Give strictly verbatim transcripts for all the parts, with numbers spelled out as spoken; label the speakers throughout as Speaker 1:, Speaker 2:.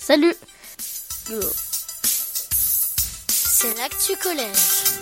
Speaker 1: Salut.
Speaker 2: C'est l'actu collège.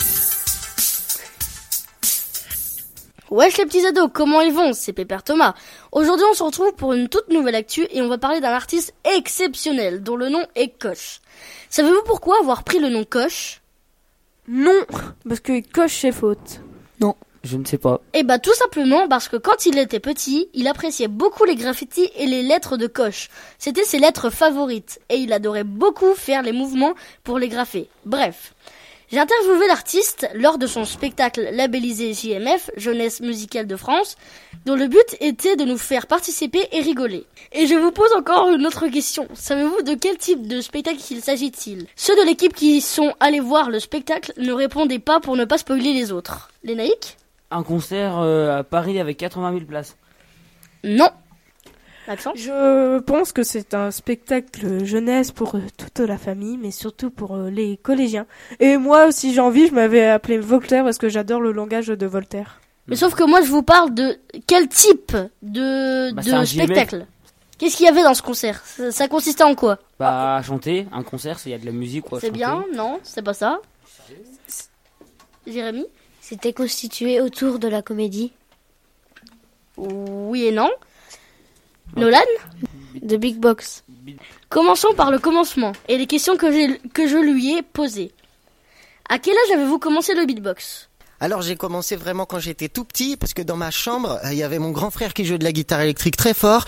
Speaker 1: Wesh les petits ados, comment ils vont? C'est Pépère Thomas. Aujourd'hui on se retrouve pour une toute nouvelle actu et on va parler d'un artiste exceptionnel dont le nom est Coche. Savez-vous pourquoi avoir pris le nom Coche?
Speaker 3: Non, parce que Coche c'est faute.
Speaker 4: Non, je ne sais pas.
Speaker 1: Eh bah tout simplement parce que quand il était petit, il appréciait beaucoup les graffitis et les lettres de Coche. C'était ses lettres favorites et il adorait beaucoup faire les mouvements pour les graffer. Bref. J'ai interviewé l'artiste lors de son spectacle labellisé J M F, Jeunesse musicale de France, dont le but était de nous faire participer et rigoler. Et je vous pose encore une autre question. Savez-vous de quel type de spectacle il s'agit-il? Ceux de l'équipe qui sont allés voir le spectacle ne répondaient pas pour ne pas spoiler les autres. Lénaïque?
Speaker 4: Un concert euh, à Paris avec quatre-vingt mille places.
Speaker 1: Non. Accent?
Speaker 3: Je pense que c'est un spectacle jeunesse pour euh, toute la famille, mais surtout pour euh, les collégiens. Et moi, si j'ai envie, je m'avais appelé Voltaire parce que j'adore le langage de Voltaire.
Speaker 1: Mais sauf que moi je vous parle de quel type de,
Speaker 4: Bah,
Speaker 1: de
Speaker 4: c'est un J M F.
Speaker 1: spectacle. Qu'est-ce qu'il y avait dans ce concert? ça, ça consistait en quoi?
Speaker 4: Bah, à chanter, un concert, il y a de la musique quoi.
Speaker 1: C'est
Speaker 4: chanter.
Speaker 1: bien? Non, c'est pas ça. Jérémy?
Speaker 2: C'était constitué autour de la comédie.
Speaker 1: Oui et non. Nolan?
Speaker 2: De Big Box.
Speaker 1: Commençons par le commencement et les questions que, j'ai, que je lui ai posées. À quel âge avez-vous commencé le beatbox?
Speaker 5: Alors j'ai commencé vraiment quand j'étais tout petit, parce que dans ma chambre, il y avait mon grand frère qui jouait de la guitare électrique très fort.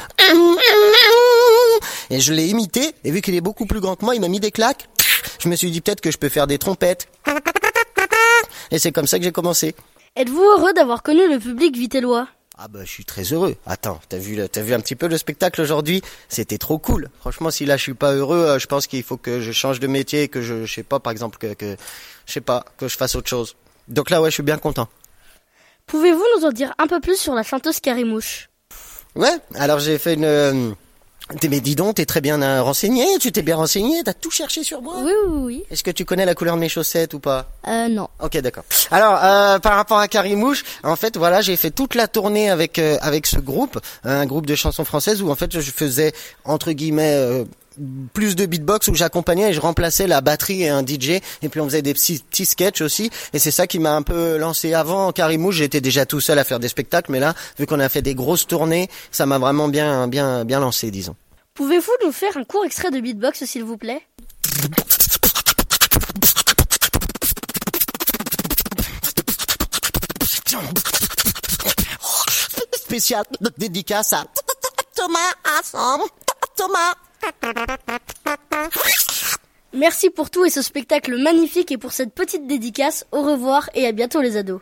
Speaker 5: Et je l'ai imité, et vu qu'il est beaucoup plus grand que moi, il m'a mis des claques. Je me suis dit peut-être que je peux faire des trompettes. Et c'est comme ça que j'ai commencé.
Speaker 1: Êtes-vous heureux d'avoir connu le public vitellois?
Speaker 5: Ah bah je suis très heureux. Attends, t'as vu, le- t'as vu un petit peu le spectacle aujourd'hui? C'était trop cool. Franchement, si là je suis pas heureux, euh, je pense qu'il faut que je change de métier, que je, je sais pas, par exemple, que, que, je sais pas, que je fasse autre chose. Donc là, ouais, je suis bien content.
Speaker 1: Pouvez-vous nous en dire un peu plus sur la chanteuse Carimouche?
Speaker 5: Ouais, alors j'ai fait une... Euh, t'es, mais dis donc, t'es très bien euh, renseigné, tu t'es bien renseigné, t'as tout cherché sur moi.
Speaker 1: Oui, oui, oui.
Speaker 5: Est-ce que tu connais la couleur de mes chaussettes ou pas?
Speaker 1: Euh, non.
Speaker 5: Ok, d'accord. Alors, euh, par rapport à Carimouche, en fait, voilà, j'ai fait toute la tournée avec euh, avec ce groupe, un groupe de chansons françaises où en fait je faisais entre guillemets euh, plus de beatbox, où j'accompagnais et je remplaçais la batterie et un D J, et puis on faisait des petits petits sketchs aussi, et c'est ça qui m'a un peu lancé. Avant Carimouche, j'étais déjà tout seul à faire des spectacles, mais là, vu qu'on a fait des grosses tournées, ça m'a vraiment bien bien bien lancé, disons.
Speaker 1: Pouvez-vous nous faire un court extrait de beatbox, s'il vous plaît?
Speaker 5: Spécial dédicace à Thomas ensemble. Thomas.
Speaker 1: Merci pour tout et ce spectacle magnifique et pour cette petite dédicace. Au revoir et à bientôt les ados.